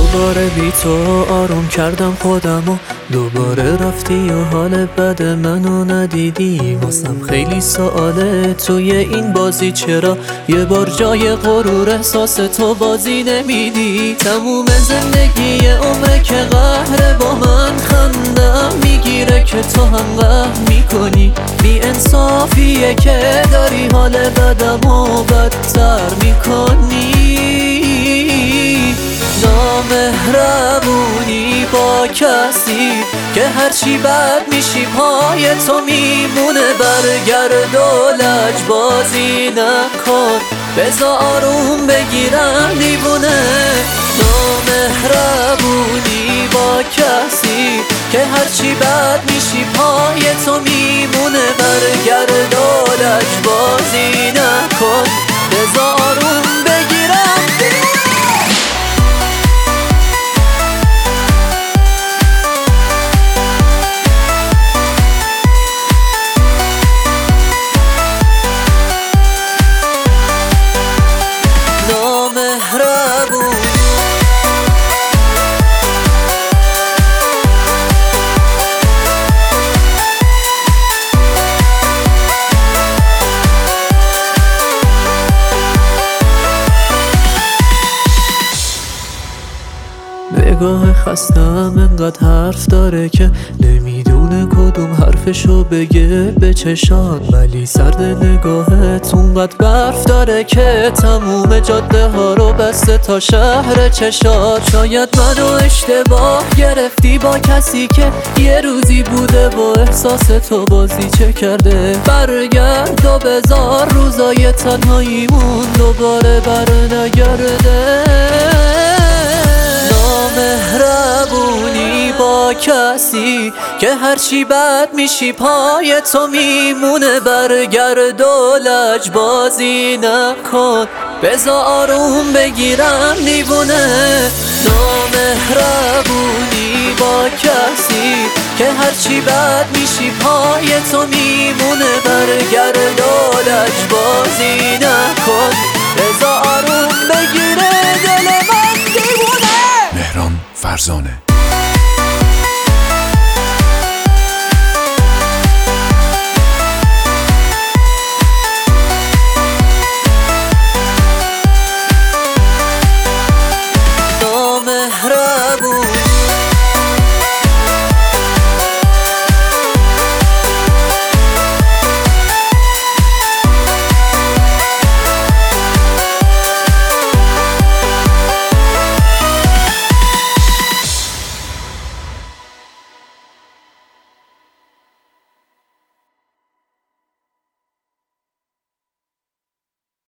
دوباره بی تو آروم کردم خودمو، دوباره رفتی و حال بد منو ندیدی. واسم خیلی سواله توی این بازی چرا یه بار جای غرور احساس تو بازی نمیدی. تموم زندگی عمره که قهره با من خندم میگیره که تو هم قهر میکنی. بی انصافیه که داری حال بدمو بدتر میکنی. نامهربونی با کسی که هرچی بد میشی پای تو میمونه. برگرد و لجبازی نکن، بذار آروم بگیرم دیوونه. نامهربونی با کسی که هرچی بد میشی پای تو میمونه. برگرد و لجبازی نکن، بذار آروم بگیرم دیوونه. نگاه خستم انقدر حرف داره که نمیدونه کدوم حرفشو بگه به چشان. ولی سرد نگاهت اونقدر برف داره که تموم جاده ها رو بسته تا شهر چشات. شاید منو اشتباه گرفتی با کسی که یه روزی بوده و احساس تو بازی چه کرده. برگرد و بذار روزای تنهاییمون دوباره برنگرده. نامهربونی با کسی که هرچی بد میشی پای تو میمونه. برگرد و لجبازی نکن، بذار آروم بگیرم دیوونه. نامهربونی با کسی که هرچی بد میشی پای تو میمونه. برگرد و لجبازی نکن، بذار آروم بگیره دل من دیوونه. مهران فرزانه.